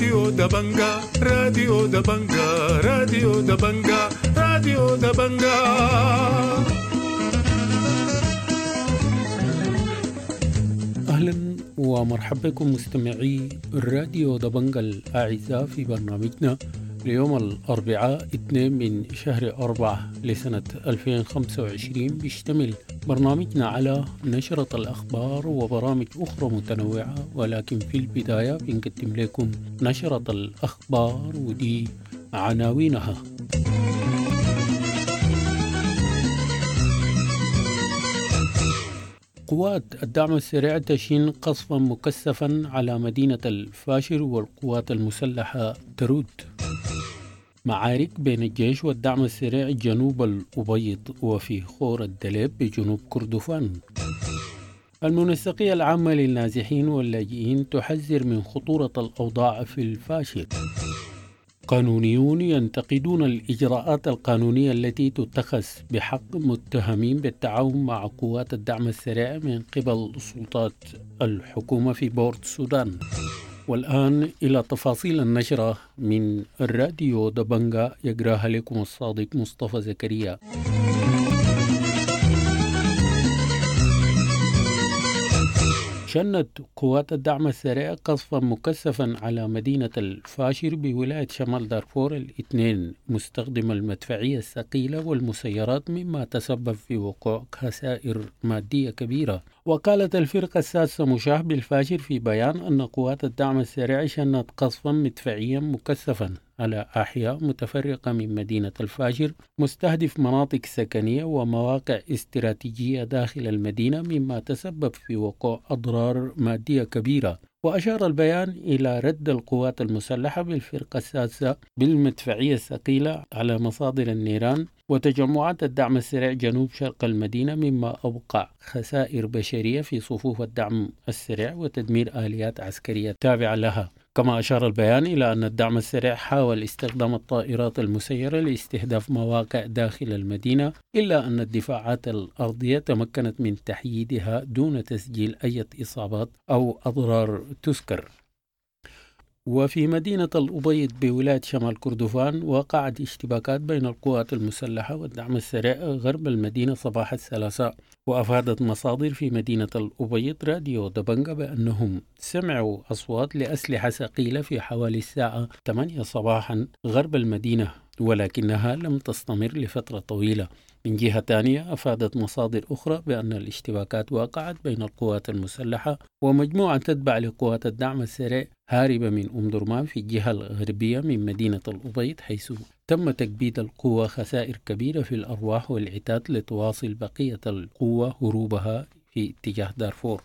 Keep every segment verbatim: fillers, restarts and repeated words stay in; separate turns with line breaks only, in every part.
راديو دبنجا راديو دبنجا راديو دبنجا راديو دبنجا. أهلا ومرحبا بكم مستمعي الراديو دبنجا الأعزاء في برنامجنا ليوم الأربعاء اثنين من شهر أربعة لسنة ألفين وخمسة وعشرين. بيشتمل برنامجنا على نشرة الأخبار وبرامج أخرى متنوعة، ولكن في البداية بنقدم لكم نشرة الأخبار ودي عناوينها. قوات الدعم السريع تشين قصفا مكثفا على مدينة الفاشر، والقوات المسلحة ترد. معارك بين الجيش والدعم السريع جنوب الأبيض وفي خور الدليب بجنوب كردفان. المنسقية العامة للنازحين واللاجئين تحذر من خطورة الأوضاع في الفاشر. قانونيون ينتقدون الإجراءات القانونية التي تتخذ بحق متهمين بالتعاون مع قوات الدعم السريع من قبل سلطات الحكومة في بورت السودان. والآن إلى تفاصيل النشرة من الراديو دبنجا، يقراها لكم الصادق مصطفى زكريا. شنت قوات الدعم السريع قصفا مكثفا على مدينة الفاشر بولاية شمال دارفور الاثنين مستخدم المدفعية الثقيلة والمسيرات، مما تسبب في وقوع خسائر مادية كبيرة. وقالت الفرقة السادسة مشاه بالفاشر في بيان أن قوات الدعم السريع شنت قصفا مدفعيا مكثفا على أحياء متفرقة من مدينة الفاشر مستهدف مناطق سكنية ومواقع استراتيجية داخل المدينة، مما تسبب في وقوع أضرار مادية كبيرة. وأشار البيان إلى رد القوات المسلحة بالفرقة السادسة بالمدفعية الثقيلة على مصادر النيران وتجمعات الدعم السريع جنوب شرق المدينة، مما أوقع خسائر بشرية في صفوف الدعم السريع وتدمير آليات عسكرية تابعة لها. كما أشار البيان إلى أن الدعم السريع حاول استخدام الطائرات المسيرة لاستهداف مواقع داخل المدينة، إلا أن الدفاعات الأرضية تمكنت من تحييدها دون تسجيل أي إصابات أو أضرار تذكر. وفي مدينة الأبيض بولاية شمال كردفان وقعت اشتباكات بين القوات المسلحة والدعم السريع غرب المدينة صباح الثلاثاء. وأفادت مصادر في مدينة الأبيض راديو دبنجا بأنهم سمعوا أصوات لأسلحة ثقيلة في حوالي الساعة ثمانية صباحا غرب المدينة، ولكنها لم تستمر لفترة طويلة. من جهة تانية أفادت مصادر أخرى بأن الاشتباكات وقعت بين القوات المسلحة ومجموعة تتبع لقوات الدعم السريع هاربة من أم درمان في الجهة الغربية من مدينة الأبيض، حيث تم تكبيد القوة خسائر كبيرة في الأرواح والعتاد لتواصل بقية القوة هروبها في اتجاه دارفور.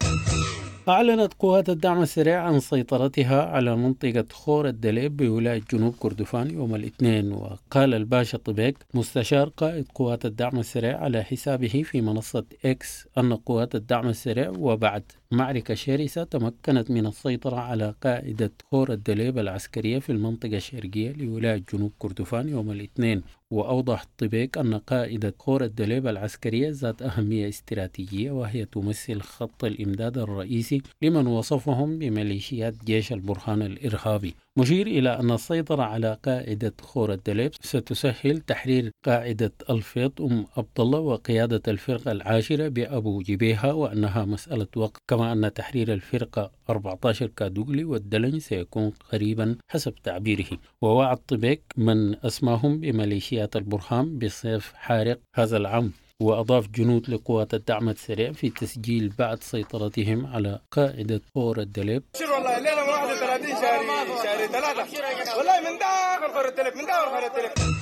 أعلنت قوات الدعم السريع عن سيطرتها على منطقة خور الدليب بولاية جنوب كردفان يوم الاثنين. وقال الباشا طبيك مستشار قائد قوات الدعم السريع على حسابه في منصة إكس أن قوات الدعم السريع وبعد معركة شرسة تمكنت من السيطرة على قاعدة خور الدليب العسكرية في المنطقة الشرقية لولاية جنوب كردفان يوم الاثنين. وأوضح طبيك أن قاعدة خور الدليب العسكرية ذات أهمية استراتيجية، وهي تمثل خط الإمداد الرئيسي لمن وصفهم بميليشيات جيش البرهان الإرهابي، مشير إلى أن السيطرة على قاعدة خور الدليب ستسهل تحرير قاعدة الفيض أم عبد الله وقيادة الفرقة العاشرة بأبو جبيهة، وأنها مسألة وقت. كما أن تحرير الفرقة أربعة عشر كادوغلي والدلن سيكون قريبا حسب تعبيره. ووعد طبيك من أسماهم بميليشيات البرهان بصيف حارق هذا العام. وأضاف جنود لقوات الدعم السريع في تسجيل بعد سيطرتهم على قاعدة خور الدليب.
والله الليلة واحد وثلاثين شهري شهري ثلاثة والله من داخل خور الدليب من داخل خور الدليب.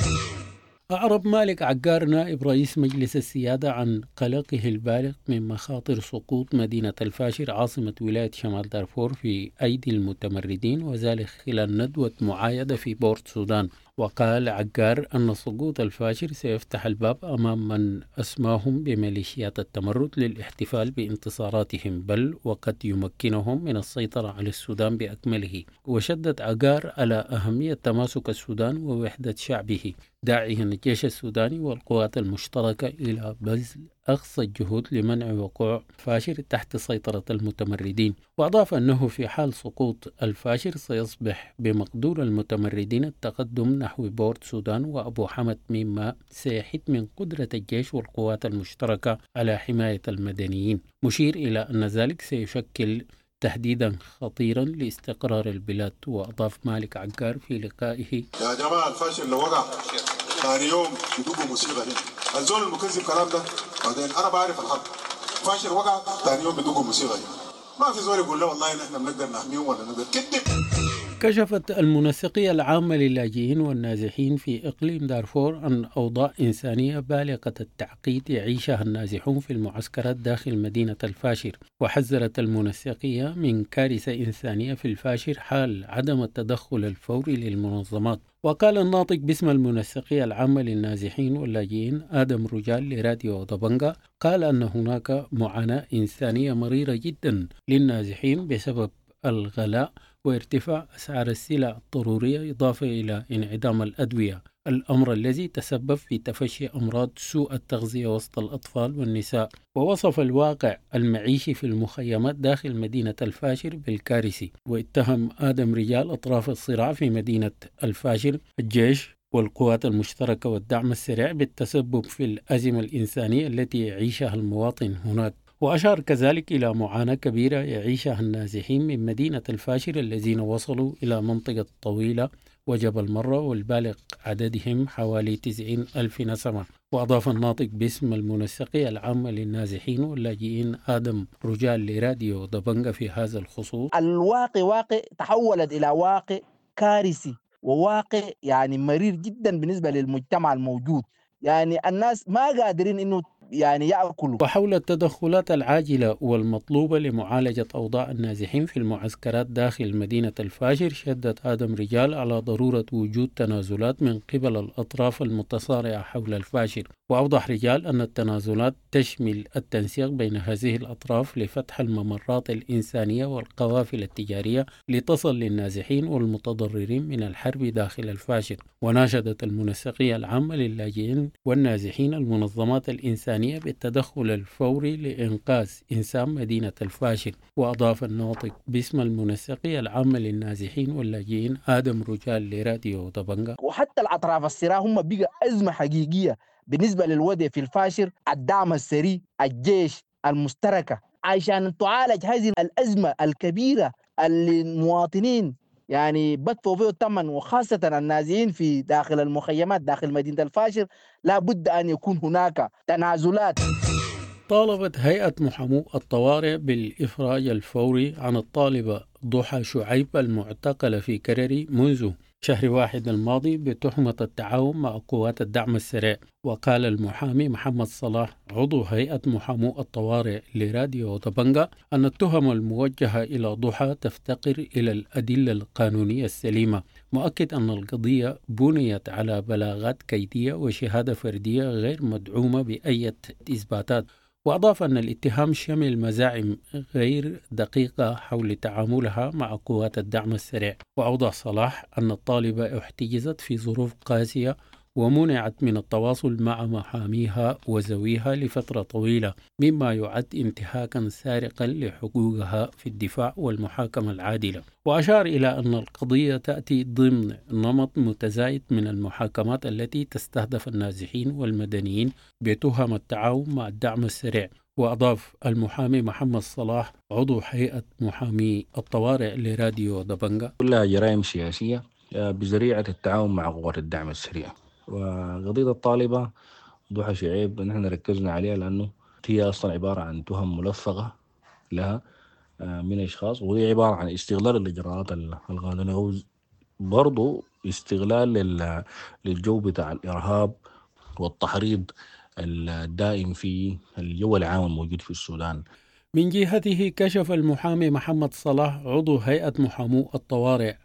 أعرب مالك عقار نائب رئيس مجلس السيادة عن قلقه البالغ من مخاطر سقوط مدينة الفاشر عاصمة ولاية شمال دارفور في أيدي المتمردين، وذلك خلال ندوة معايدة في بورت السودان. وقال عقار أن سقوط الفاشر سيفتح الباب أمام من أسماهم بميليشيات التمرد للاحتفال بانتصاراتهم، بل وقد يمكنهم من السيطرة على السودان بأكمله. وشدد عقار على أهمية تماسك السودان ووحدة شعبه، داعيا الجيش السوداني والقوات المشتركة إلى بذل أقصى الجهود لمنع وقوع الفاشر تحت سيطرة المتمردين. وأضاف أنه في حال سقوط الفاشر سيصبح بمقدور المتمردين التقدم نحو بورت سودان وأبو حمد، مما سيحد من قدرة الجيش والقوات المشتركة على حماية المدنيين، مشير إلى أن ذلك سيشكل تهديدا خطيرا لاستقرار البلاد. وأضاف مالك عقار في لقائه:
يا جماعة الفاشل لو وقع ثاني يوم يدوقوا مصيبة هنا. الزول المكذب كلام ده بعدين أنا بعرف الحق. فاشل وقع ثاني يوم يدوقوا مصيبة هنا. ما في زول يقول له والله نحن بنقدر نحميهم ولا نقدر كذب.
كشفت المنسقية العامة للاجئين والنازحين في إقليم دارفور عن أوضاع إنسانية بالغة التعقيد يعيشها النازحون في المعسكرات داخل مدينة الفاشر. وحذرت المنسقية من كارثة إنسانية في الفاشر حال عدم التدخل الفوري للمنظمات. وقال الناطق باسم المنسقية العامة للنازحين واللاجئين آدم رجال لراديو ضبنجة، قال أن هناك معاناة إنسانية مريرة جدا للنازحين بسبب الغلاء وارتفاع أسعار السلع الضرورية، إضافة إلى انعدام الأدوية، الأمر الذي تسبب في تفشي أمراض سوء التغذية وسط الأطفال والنساء. ووصف الواقع المعيشي في المخيمات داخل مدينة الفاشر بالكارثي. واتهم آدم رجال أطراف الصراع في مدينة الفاشر الجيش والقوات المشتركة والدعم السريع بالتسبب في الأزمة الإنسانية التي يعيشها المواطن هناك. وأشار كذلك إلى معاناة كبيرة يعيشها النازحين من مدينة الفاشر الذين وصلوا إلى منطقة طويلة وجبل مرة والبالغ عددهم حوالي تسعين ألف نسمة. وأضاف الناطق باسم المنسقية العامة للنازحين واللاجئين آدم رجال لراديو ضبنجة في هذا الخصوص:
الواقع واقع تحولت إلى واقع كارثي وواقع يعني مرير جدا بالنسبة للمجتمع الموجود. يعني الناس ما قادرين إنه يعني يأكلوا.
وحول التدخلات العاجلة والمطلوبة لمعالجة أوضاع النازحين في المعسكرات داخل مدينة الفاشر، شدد آدم رجال على ضرورة وجود تنازلات من قبل الأطراف المتصارعة حول الفاشر. وأوضح رجال أن التنازلات تشمل التنسيق بين هذه الأطراف لفتح الممرات الإنسانية والقوافل التجارية لتصل للنازحين والمتضررين من الحرب داخل الفاشر. وناشدت المنسقية العامة للاجئين والنازحين المنظمات الإنسانية بالتدخل الفوري لإنقاذ إنسان مدينة الفاشر. وأضاف الناطق باسم المنسقية العامة للنازحين واللاجئين آدم رجال لراديو ضبنجة:
وحتى الأطراف الصراع هم بقى أزمة حقيقية بالنسبة للوضع في الفاشر. الدعم السري، الجيش المشتركة، عشان تعالج هذه الأزمة الكبيرة اللي المواطنين يعني بدفعوا فيه الثمن، وخاصة النازحين في داخل المخيمات داخل مدينة الفاشر. لا بد أن يكون هناك تنازلات.
طالبت هيئة محامو الطوارئ بالإفراج الفوري عن الطالبة ضحى شعيب المعتقلة في كرري منذ شهر واحد الماضي بتهمة التعاون مع قوات الدعم السريع. وقال المحامي محمد صلاح عضو هيئة محامو الطوارئ لراديو ضبنجة أن التهم الموجهة إلى ضحى تفتقر إلى الأدلة القانونية السليمة، مؤكد أن القضية بنيت على بلاغات كيدية وشهادة فردية غير مدعومة بأي إثباتات. وأضاف أن الاتهام شمل مزاعم غير دقيقة حول تعاملها مع قوات الدعم السريع. وأوضح صلاح أن الطالبة احتجزت في ظروف قاسية ومنعت من التواصل مع محاميها وزويها لفترة طويلة، مما يعد انتهاكا سارقا لحقوقها في الدفاع والمحاكمة العادلة. وأشار إلى أن القضية تأتي ضمن نمط متزايد من المحاكمات التي تستهدف النازحين والمدنيين بتهم التعاون مع الدعم السريع. وأضاف المحامي محمد صلاح عضو هيئة محامي الطوارئ لراديو ضبنجة:
كلها جرائم سياسية بذريعة التعاون مع قوات الدعم السريع. وقضية الطالبة ضحى شعيب نحن ركزنا عليها لأنه هي أصلا عبارة عن تهم ملفقة لها من أشخاص، وهي عبارة عن استغلال الإجراءات القانونية، برضو استغلال للجو بتاع الإرهاب والتحريض الدائم في الجو العام الموجود في السودان.
من جهته كشف المحامي محمد صلاح عضو هيئة محامو الطوارئ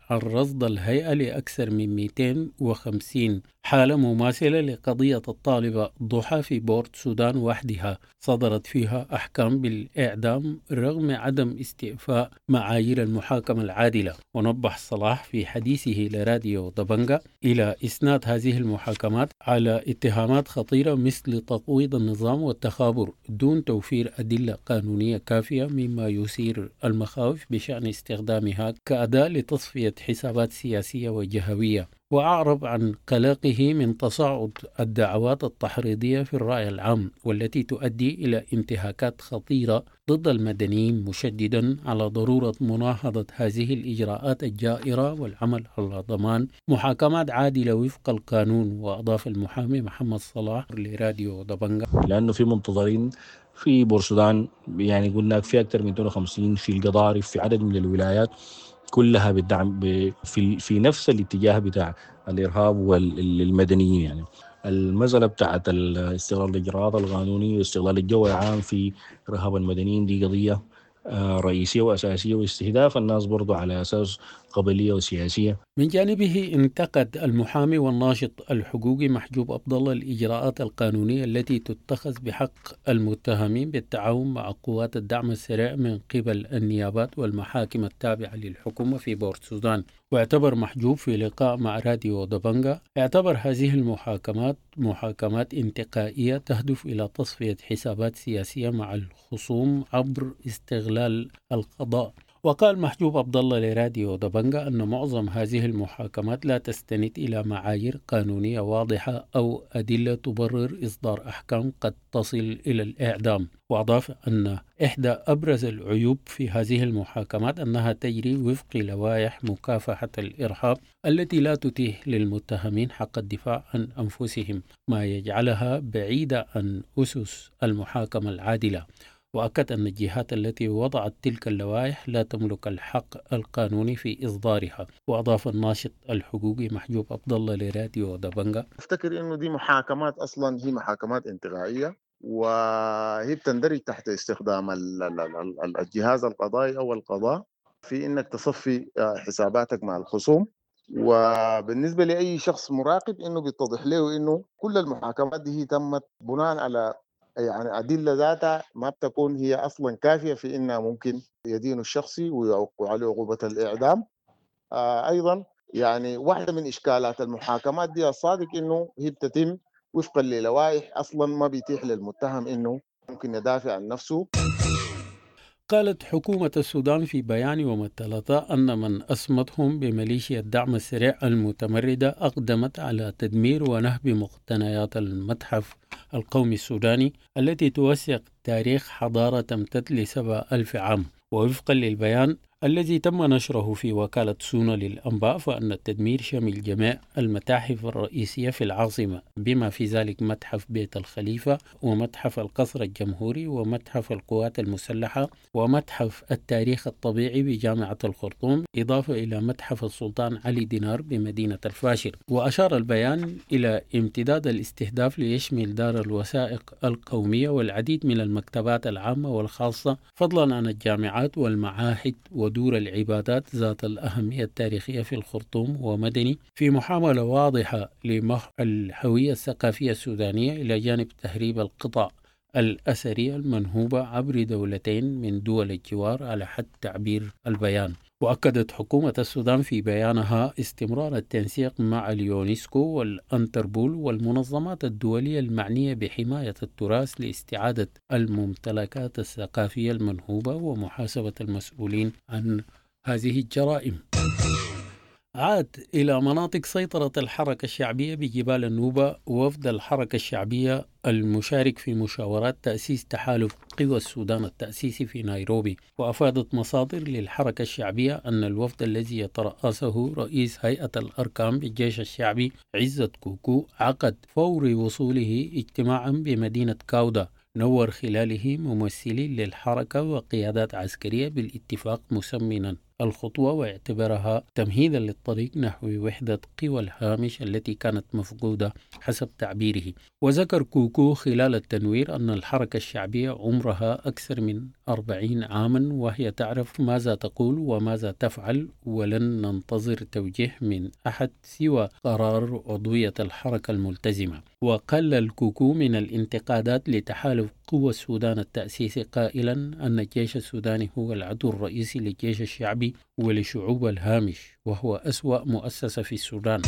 عن رصد الهيئة لأكثر من مئتين وخمسين حالة مماثلة لقضية الطالبة ضحى في بورت سودان وحدها صدرت فيها أحكام بالإعدام رغم عدم استيفاء معايير المحاكمة العادلة. ونبه صلاح في حديثه لراديو دبنجا إلى إسناد هذه المحاكمات على اتهامات خطيرة مثل تقويض النظام والتخابر دون توفير أدلة قانونية كافية، مما يثير المخاوف بشأن استخدامها كأداة لتصفية حسابات سياسية وجهوية. وأعرب عن قلقه من تصاعد الدعوات التحريضية في الرأي العام والتي تؤدي إلى انتهاكات خطيرة ضد المدنيين، مشددا على ضرورة مناهضة هذه الإجراءات الجائرة والعمل على ضمان محاكمات عادلة وفق القانون. وأضاف المحامي محمد صلاح لراديو دبنجا
لأنه في منتظرين في بورسودان، يعني قلنا في أكثر من مئتين وخمسين في القضارف في عدد من الولايات كلها بالدعم في في نفس الاتجاه بتاع الإرهاب والمدنيين. يعني المسألة بتاعت استغلال الإجراءات القانونية واستغلال الجو العام في إرهاب المدنيين دي قضية رئيسية وأساسية، واستهداف الناس برضو على أساس قبلية وسياسية.
من جانبه انتقد المحامي والناشط الحقوقي محجوب عبد الله الإجراءات القانونية التي تتخذ بحق المتهمين بالتعاون مع قوات الدعم السريع من قبل النيابات والمحاكم التابعة للحكومة في بورت سودان. واعتبر محجوب في لقاء مع راديو دبنجا اعتبر هذه المحاكمات محاكمات انتقائية تهدف إلى تصفية حسابات سياسية مع الخصوم عبر استغلال القضاء. وقال محجوب عبد الله لراديو دبنجا أن معظم هذه المحاكمات لا تستند إلى معايير قانونية واضحة أو أدلة تبرر إصدار أحكام قد تصل إلى الإعدام. وأضاف أن إحدى أبرز العيوب في هذه المحاكمات أنها تجري وفق لوائح مكافحة الإرهاب التي لا تتيح للمتهمين حق الدفاع عن أنفسهم، ما يجعلها بعيدة عن أسس المحاكمة العادلة. وأكد أن الجهات التي وضعت تلك اللوائح لا تملك الحق القانوني في إصدارها. وأضاف الناشط الحقوقي محجوب عبد الله لراديو دبنجا
أفتكر إنه دي محاكمات أصلا هي محاكمات انتقائية، وهي بتندرج تحت استخدام الجهاز القضائي أو القضاء في إنك تصفي حساباتك مع الخصوم. وبالنسبة لأي شخص مراقب إنه بيتضح له إنه كل المحاكمات دي هي تمت بناء على يعني أدلة ذاتها ما بتكون هي أصلا كافية في إنها ممكن يدين الشخصي ويوقع عليه عقوبة الإعدام. آه أيضا يعني واحدة من إشكالات المحاكمات دي الصادق إنه هي بتتم وفقا للوائح أصلا ما بيتيح للمتهم إنه ممكن يدافع عن نفسه.
قالت حكومة السودان في بيان ومثلتها أن من أسمتهم بميليشيا الدعم السريع المتمردة أقدمت على تدمير ونهب مقتنيات المتحف القومي السوداني التي توثق تاريخ حضارة تمتد لسبع ألف عام. ووفقا للبيان الذي تم نشره في وكالة سونا للأنباء فإن التدمير شمل جميع المتاحف الرئيسية في العاصمة بما في ذلك متحف بيت الخليفة ومتحف القصر الجمهوري ومتحف القوات المسلحة ومتحف التاريخ الطبيعي بجامعة الخرطوم، إضافة إلى متحف السلطان علي دينار بمدينة الفاشر. وأشار البيان إلى امتداد الاستهداف ليشمل دار الوثائق القومية والعديد من المكتبات العامة والخاصة، فضلا عن الجامعات والمعاهد ودور العبادات ذات الأهمية التاريخية في الخرطوم ومدني، في محاولة واضحة لمحو الهوية الثقافية السودانية إلى جانب تهريب القطع الأثرية المنهوبة عبر دولتين من دول الجوار على حد تعبير البيان. وأكدت حكومة السودان في بيانها استمرار التنسيق مع اليونسكو والأنتربول والمنظمات الدولية المعنية بحماية التراث لاستعادة الممتلكات الثقافية المنهوبة ومحاسبة المسؤولين عن هذه الجرائم. عاد إلى مناطق سيطرة الحركة الشعبية بجبال النوبة وفد الحركة الشعبية المشارك في مشاورات تأسيس تحالف قوى السودان التأسيسي في نيروبي. وأفادت مصادر للحركة الشعبية أن الوفد الذي يترأسه رئيس هيئة الأركان بالجيش الشعبي عزت كوكو عقد فور وصوله اجتماعا بمدينة كاودا نور خلاله ممثلين للحركة وقيادات عسكرية بالاتفاق مسمنا الخطوة واعتبرها تمهيدا للطريق نحو وحدة قوى الهامش التي كانت مفقودة حسب تعبيره. وذكر كوكو خلال التنوير أن الحركة الشعبية عمرها أكثر من أربعين عاما وهي تعرف ماذا تقول وماذا تفعل، ولن ننتظر توجيه من أحد سوى قرار عضوية الحركة الملتزمة. وقلل كوكو من الانتقادات لتحالف قوى السودان التأسيسي قائلا أن الجيش السوداني هو العدو الرئيسي للجيش الشعبي ولشعوب الهامش، وهو أسوأ مؤسسة في السودان.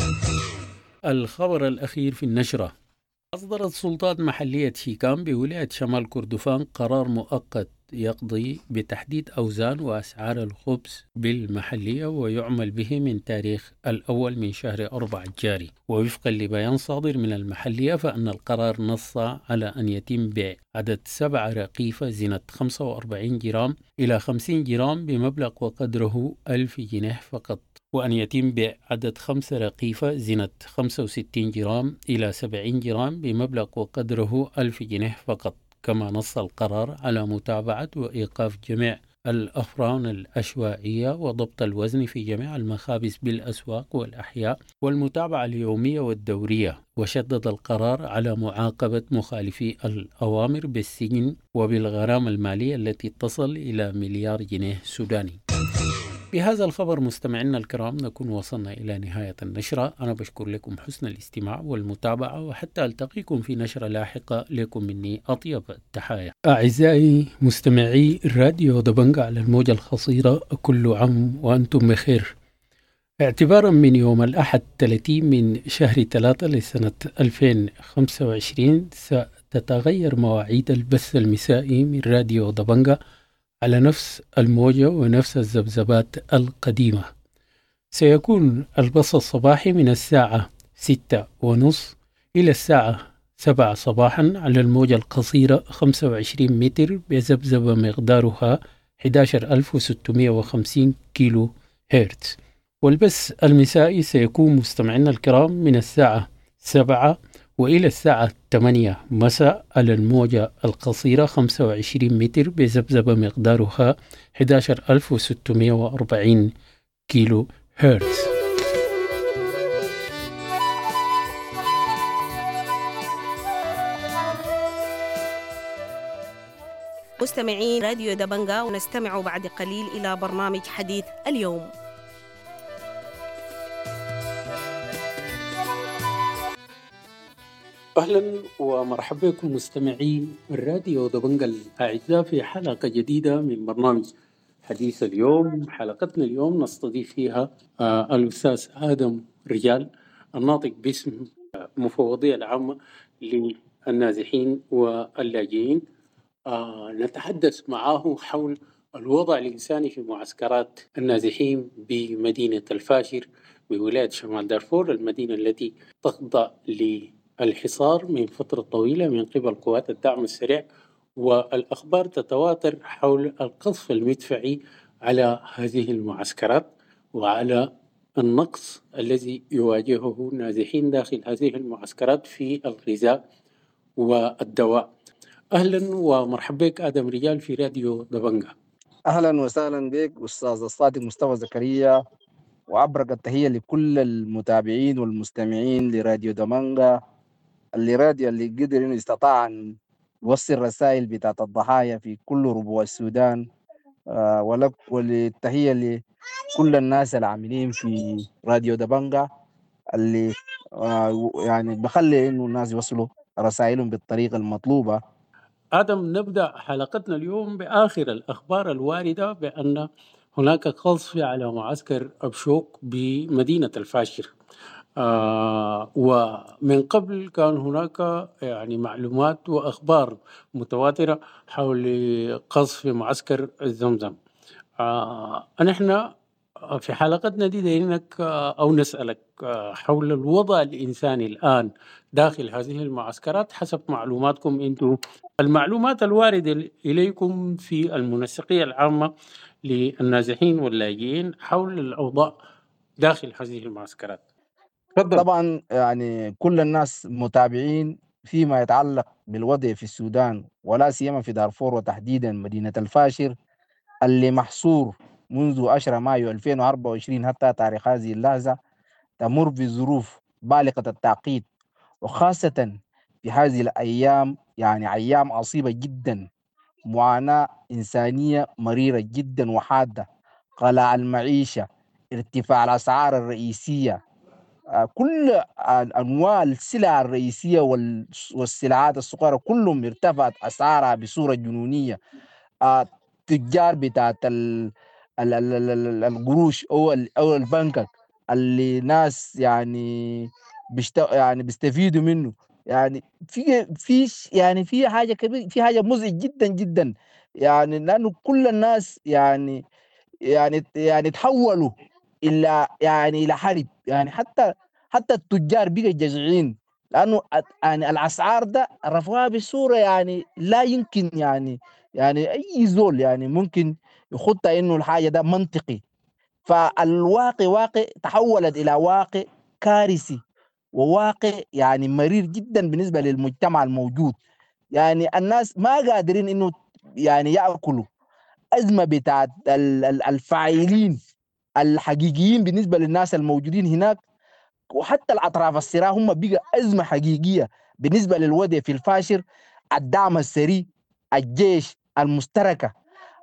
الخبر الأخير في النشرة: أصدرت سلطات محلية شيكام بولاية شمال كردفان قرار مؤقت يقضي بتحديد أوزان وأسعار الخبز بالمحلية ويعمل به من تاريخ الأول من شهر أربعة الجاري. ووفقا لبيان صادر من المحلية فإن القرار نص على أن يتم بيع عدد سبع رقيفة زينة خمسة وأربعين جرام إلى خمسين جرام بمبلغ وقدره ألف جنيه فقط، وأن يتم بيع عدد خمس رقيفة زينة خمسة وستين جرام إلى سبعين جرام بمبلغ وقدره ألف جنيه فقط. كما نص القرار على متابعة وإيقاف جميع الأفران العشوائية وضبط الوزن في جميع المخابز بالأسواق والأحياء والمتابعة اليومية والدورية. وشدد القرار على معاقبة مخالفي الأوامر بالسجن وبالغرامة المالية التي تصل إلى مليار جنيه سوداني. بهذا الخبر مستمعينا الكرام نكون وصلنا إلى نهاية النشرة. أنا بشكر لكم حسن الاستماع والمتابعة، وحتى ألتقيكم في نشرة لاحقة لكم مني أطيب التحايا. أعزائي مستمعي الراديو دبنجة على الموجة القصيرة، كل عام وأنتم بخير. اعتبارا من يوم الأحد ثلاثين من شهر ثلاثة لسنة ألفين وخمسة وعشرين ستتغير مواعيد البث المسائي من راديو دبنجة على نفس الموجة ونفس الذبذبات القديمة. سيكون البث الصباحي من الساعة ستة ونصف إلى الساعة سبعة صباحا على الموجة القصيرة خمسة وعشرين متر بذبذبة مقدارها أحد عشر ألف وستمائة وخمسين كيلو هرتز. والبث المسائي سيكون مستمعينا الكرام من الساعة سبعة وإلى الساعة ثمانية مساء على الموجة القصيرة خمسة وعشرين متر بذبذبة مقدارها أحد عشر ألف وستمائة وأربعين كيلو هرتز.
مستمعين راديو دبنجة، ونستمع بعد قليل إلى برنامج حديث اليوم.
أهلا ومرحبا بكم مستمعين الراديو دبنجة الأعزاء في حلقة جديدة من برنامج حديث اليوم. حلقتنا اليوم نستضيف فيها آه الأستاذ آدم رجال، الناطق باسم مفوضية العامة للنازحين واللاجئين. آه نتحدث معه حول الوضع الإنساني في معسكرات النازحين بمدينة الفاشر بولاية شمال دارفور، المدينة التي تخضع للحصار من فترة طويلة من قبل قوات الدعم السريع، والأخبار تتواتر حول القصف المدفعي على هذه المعسكرات وعلى النقص الذي يواجهه النازحين داخل هذه المعسكرات في الغذاء والدواء. أهلا ومرحبا بك آدم رجال في راديو دبنجة.
أهلا وسهلا بك أستاذ الصادق مصطفى زكريا، وأبرك التحية لكل المتابعين والمستمعين لراديو دبنجة، اللي راديو اللي قدر إنه استطاع أن يوصل رسائل بتاعت الضحايا في كل ربوع السودان. آه ولك وللتحية لكل الناس العاملين في راديو دبنجة اللي آه يعني بخلي إنه الناس يوصلوا رسائلهم بالطريقة المطلوبة.
آدم، نبدأ حلقتنا اليوم بآخر الأخبار الواردة بأن هناك قصف على معسكر أبشوق بمدينة الفاشر. آه ومن قبل كان هناك يعني معلومات وأخبار متواترة حول قصف معسكر الزمزم. آه نحن في حلقتنا دي دايرينك أو نسألك حول الوضع الإنساني الآن داخل هذه المعسكرات حسب معلوماتكم أنتم، المعلومات الواردة إليكم في المنسقية العامة للنازحين واللاجئين حول الأوضاع داخل هذه المعسكرات.
فضل. طبعا يعني كل الناس متابعين فيما يتعلق بالوضع في السودان ولا سيما في دارفور وتحديدا مدينة الفاشر اللي محصور منذ عشرة مايو ألفين وأربعة وعشرين حتى تاريخ هذه اللحظة تمر بظروف بالغة التعقيد، وخاصة في هذه الأيام يعني أيام عصيبة جدا، معاناة إنسانية مريرة جدا وحادة، غلاء المعيشة، ارتفاع الأسعار الرئيسية، آه، كل أنواع السلع الرئيسية وال- والسلعات الصغيرة كلهم ارتفعت أسعارها بصورة جنونية. آه، التجار بتاعت ال- ال- ال- ال- ال- القروش او ال- او البنك اللي ناس يعني بيشت يعني بيستفيدوا منه، يعني في في ش- يعني في حاجه كبير، في حاجه مزعج جدا جدا، يعني لانه كل الناس يعني يعني يعني تحولوا الى يعني الى حرب، يعني حتى حتى التجار بقى جزعين، لانه أت- يعني الاسعار ده رفعوها بصوره يعني لا يمكن يعني يعني اي زول يعني ممكن يخط انه الحاجه ده منطقي. فالواقع واقع تحولت الى واقع كارثي، وواقع يعني مرير جدا بالنسبه للمجتمع الموجود. يعني الناس ما قادرين انه يعني ياكلوا. ازمه بتاعت ال- ال- الفاعلين الحقيقيين بالنسبه للناس الموجودين هناك، وحتى الاطراف الصراع هم بقى ازمه حقيقيه بالنسبه للوضع في الفاشر. الدعم السري، الجيش، المشتركه،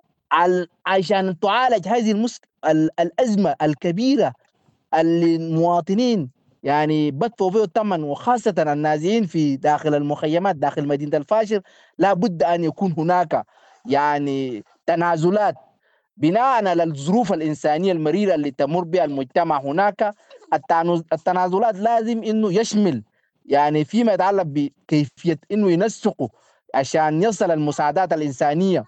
ال- عشان تعالج هذه المس... ال- الازمه الكبيره اللي المواطنين يعني بدفعوا فيه الثمن، وخاصه النازحين في داخل المخيمات داخل مدينه الفاشر. لا بد ان يكون هناك يعني تنازلات بناء على الظروف الإنسانية المريرة اللي تمر بها المجتمع هناك. التعنز- التنازلات لازم إنه يشمل يعني فيما يتعلق بكيفية إنه ينسقوا عشان يصل المساعدات الإنسانية،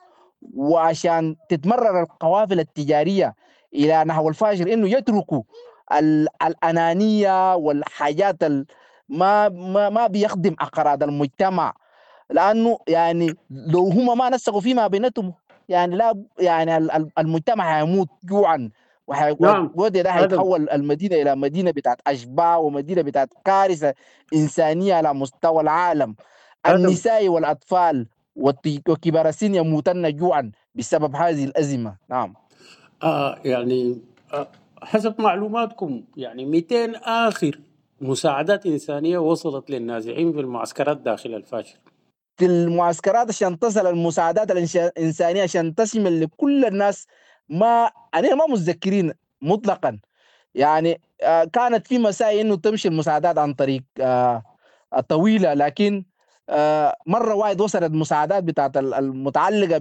وعشان تتمرر القوافل التجارية إلى نحو الفاشر، إنه يتركوا ال- الأنانية والحاجات ال- ما ما ما بيخدم أغراض المجتمع. لانه يعني لو هم ما نسقوا فيما بيناتهم يعني لا يعني ال- ال- المجتمع هيموت جوعا، وحي-
نعم.
والوضع ده
هذا
هيتحول المدينه الى مدينه بتاعت اشباح، ومدينه بتاعت كارثه انسانيه على مستوى العالم.
هذا
النساء والاطفال والت- وكبار السن يموتن جوعا بسبب هذه الازمه. نعم.
آه يعني آه حسب معلوماتكم يعني مئتين آخر مساعدات إنسانية وصلت للنازحين في المعسكرات داخل الفاشر.
في المعسكرات عشان تصل المساعدات الإنشا- الإنسانية عشان تشمل لكل الناس. ما أنا ما متذكرين مطلقا يعني آه، كانت في مساعي انه تمشي المساعدات عن طريق آه، طويله، لكن آه، مره واحد وصلت مساعدات بتاعت ال- المتعلقه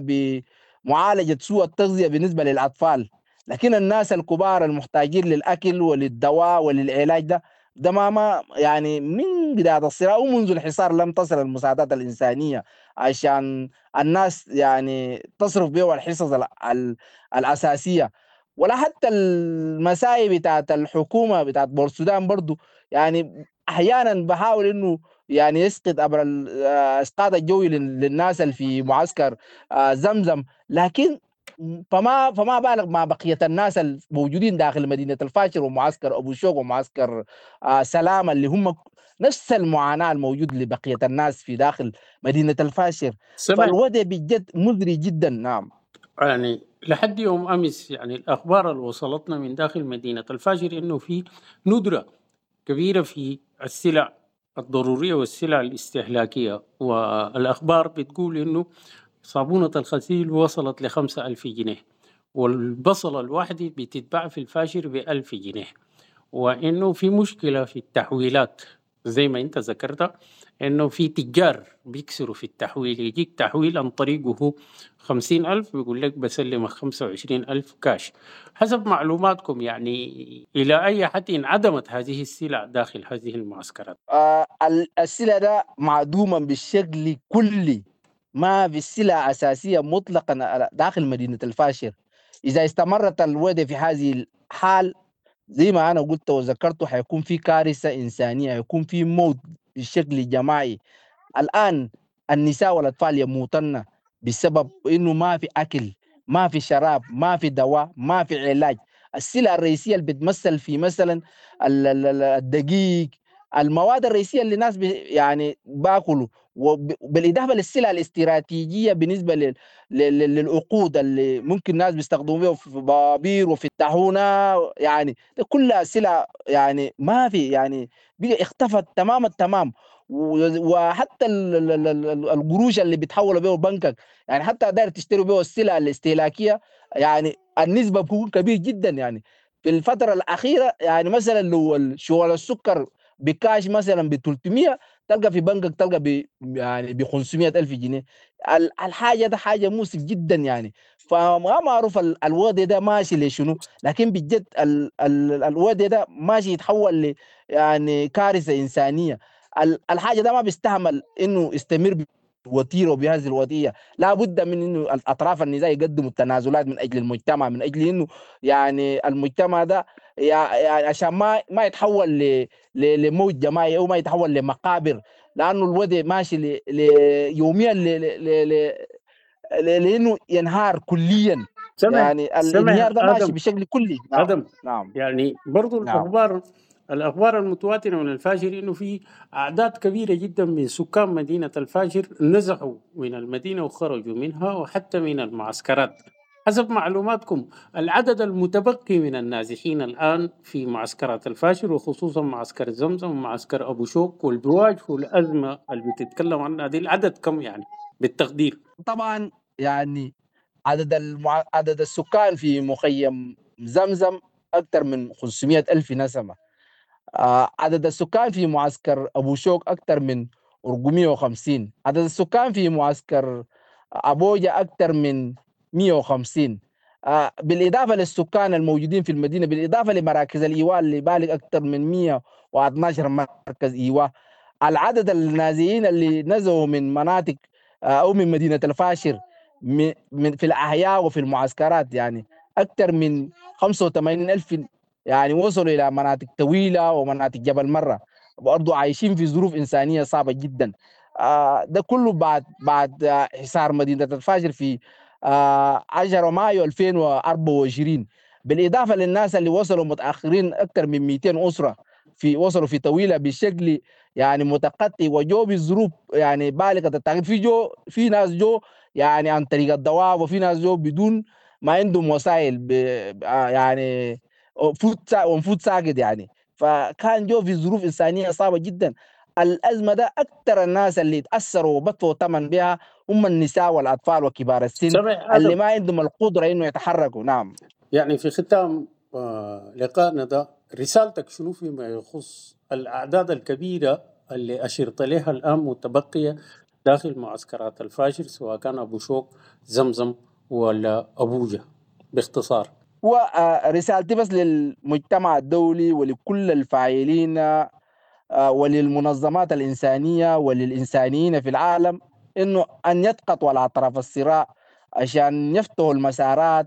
بمعالجه سوء التغذيه بالنسبه للاطفال، لكن الناس الكبار المحتاجين للاكل وللدواء وللعلاج ده ده ما ما يعني من بدايه الصراع ومنذ الحصار لم تصل المساعدات الانسانيه عشان الناس يعني تصرف بها الحصص ال- ال- الاساسيه. ولا حتى المساعي بتاعت الحكومه بتاعت بورسودان برضو يعني احيانا بحاول انه يعني يسقط عبر ال- آه، اسقاط الجوي لل- للناس اللي في معسكر آه، زمزم، لكن فما فما بالغ مع بقيه الناس الموجودين داخل مدينه الفاشر ومعسكر ابو شوق ومعسكر آه، سلام اللي هم نفس المعاناه الموجود لبقيه الناس في داخل مدينه الفاشر.
سمعت
فالوضع بجد مزري جدا. نعم.
يعني لحد يوم أمس يعني الأخبار اللي وصلتنا من داخل مدينة الفاشر إنه في ندرة كبيرة في السلع الضرورية والسلع الاستهلاكية، والأخبار بتقول إنه صابونة الغسيل وصلت لخمسة ألف جنيه، والبصلة الواحدة بتتباع في الفاشر بألف جنيه، وإنه في مشكلة في التحويلات زي ما أنت ذكرت، إنه في تجار بيكسروا في التحويل، يجيك تحويل عن طريقه خمسين ألف بيقول لك بسلمك خمسة وعشرين ألف كاش. حسب معلوماتكم يعني إلى أي حد انعدمت هذه السلع داخل هذه المعسكرات؟
آه ال- السلع ده معدوما بالشكل كلي، ما في سلع أساسية مطلقا على- داخل مدينة الفاشر. إذا استمرت الوضع في هذه الحال زي ما أنا قلت وذكرت حيكون في كارثة إنسانية، حيكون في موت بشكل جماعي. الآن النساء والأطفال يموتن بسبب إنه ما في أكل، ما في شراب، ما في دواء، ما في علاج. السلع الرئيسية اللي بتمثل في مثلا ال- ال- ال- الدقيق المواد الرئيسيه اللي الناس يعني باكلوا، وبالاضافه للسلع الاستراتيجيه بالنسبه لل... لل... للوقود اللي ممكن الناس بيستخدموها في بابير وفي الطاحونه، يعني كلها سلع يعني ما في يعني بقى اختفت تمام التمام. وحتى القروش اللي بيتحولوا بيه بنكك، يعني حتى داير تشتري بيه السلع الاستهلاكيه، يعني النسبه بتكون كبير جدا. يعني في الفتره الاخيره يعني مثلا لو شوال السكر بكاش مثلا ب ثلاثمية، تلقى في بنكك تلقى ب يعني ب خمسمية ألف جنيه. الحاجه ده حاجه مؤسف جدا يعني. فما معروف الوضع ده ماشي لشنو، لكن بجد الوضع ده ماشي يتحول ل يعني كارثه انسانيه. الحاجه ده ما بيستعمل انه يستمر بوتيره بهذه الوضعيه. لا بد من انه اطراف النزاع يقدموا التنازلات من اجل المجتمع، من اجل انه يعني المجتمع ده يعني عشان ما ما يتحول ل لموت جماعي او ما يتحول لمقابر، لانه الوضع ماشي ل يوميا لانه ينهار كليا.
سمع
يعني
سمع
الانهيار ده ماشي
ادم
بشكل كلي. نعم
ادم
نعم
يعني برضو
نعم
الاخبار الاخبار المتواتره من الفاشر انه في اعداد كبيره جدا من سكان مدينه الفاشر نزحوا من المدينه وخرجوا منها، وحتى من المعسكرات. حسب معلوماتكم العدد المتبقي من النازحين الان في معسكرات الفاشر، وخصوصا معسكر زمزم ومعسكر ابو شوك والبواج والازمه اللي بتتكلم عنها دي، العدد كم يعني بالتقدير؟
طبعا يعني عدد المع... عدد السكان في مخيم زمزم أكثر من خمسمية ألف نسمة. آه عدد السكان في معسكر أبو شوك أكثر من أربعمية وخمسين. عدد السكان في معسكر أبوجة أكثر من مية وخمسين. آه بالإضافة للسكان الموجودين في المدينة، بالإضافة لمراكز الإيواء اللي بالغ أكثر من مية واثناشر مركز إيواء. العدد النازحين اللي نزلوا من مناطق أو من مدينة الفاشر من في الأحياء وفي المعسكرات يعني أكثر من خمسة وثمانين ألف، يعني وصلوا إلى مناطق طويلة ومناطق جبل مرة، برضو عايشين في ظروف إنسانية صعبة جدا. آه ده كله بعد بعد آه حصار مدينة الفاشر في آه عشرة مايو ألفين وأربعة وعشرين. بالإضافة للناس اللي وصلوا متأخرين أكثر من مئتين أسرة في وصلوا في طويلة بشكل يعني متقطع، وجو بظروف يعني بالغة التعقيد. في جو في ناس جو يعني عن طريق الدواب، وفي ناس جو بدون ما عندهم وسائل يعني فوت وفوت ساقط يعني. فكان جو في ظروف إنسانية صعبة جدا. الأزمة ده أكثر الناس اللي تأثروا وبطوا ثمن بها هم النساء والأطفال وكبار السن
سمع
اللي
ادم
ما عندهم القدرة إنه يتحركوا. نعم
يعني في ختام آه لقائنا ده، رسالتك شنو فيما يخص الأعداد الكبيرة اللي أشرت لها الآن متبقية داخل معسكرات الفاشر، سواء كان أبو شوك زمزم ولا أبوجة باختصار؟
ورسالتي بس للمجتمع الدولي ولكل الفاعلين وللمنظمات الإنسانية وللإنسانيين في العالم إنه أن يضغطوا على أطراف الصراع عشان يفتحوا المسارات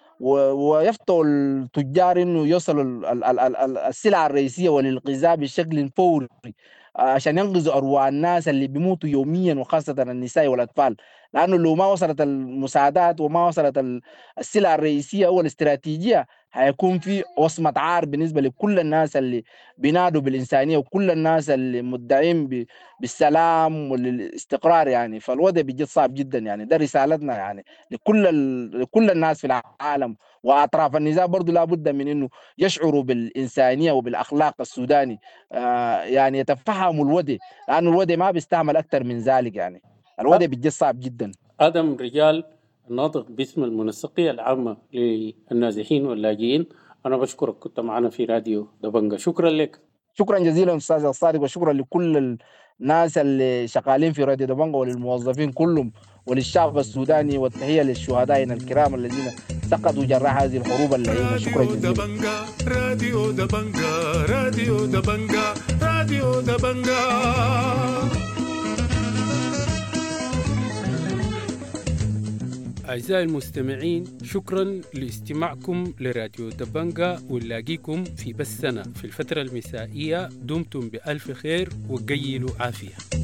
ويفتحوا التجار إنه يوصلوا السلع الرئيسية والانقذاب بشكل فوري عشان ينقذوا أرواح الناس اللي بيموتوا يوميا، وخاصة النساء والأطفال. لأنه لو ما وصلت المساعدات وما وصلت السلع الرئيسية أو الاستراتيجية، هيكون في وصمة عار بالنسبة لكل الناس اللي بينادوا بالإنسانية وكل الناس اللي مدعين بالسلام والاستقرار يعني. فالوضع بجد صعب جدا يعني. ده رسالتنا يعني لكل ال... لكل الناس في العالم، وأطراف النزاع برضو لابد من إنه يشعروا بالإنسانية وبالأخلاق السوداني، آه يعني يتفهموا الوضع، لأنه الوضع ما بيستعمل أكثر من ذلك يعني. الوضع بجد صعب جدا.
آدم رجال الناطق باسم المنسقية العامة للنازحين واللاجئين، أنا بشكرك، كنت معنا في راديو دبنجة. شكرا لك.
شكرا جزيلا أستاذ الصادق، وشكرا لكل الناس اللي شغالين في راديو دبنجة وللموظفين كلهم وللشعب السوداني، والتحية للشهدائنا الكرام الذين سقطوا جراح هذه الحروب اللعينة. شكرا جزيلا.
راديو دبنجة راديو دبنجة راديو دبنجة.
أعزائي المستمعين، شكرا لاستماعكم لراديو دبنجة، ونلاقيكم في بثنا في الفترة المسائية. دمتم بألف خير وقيلوا عافية.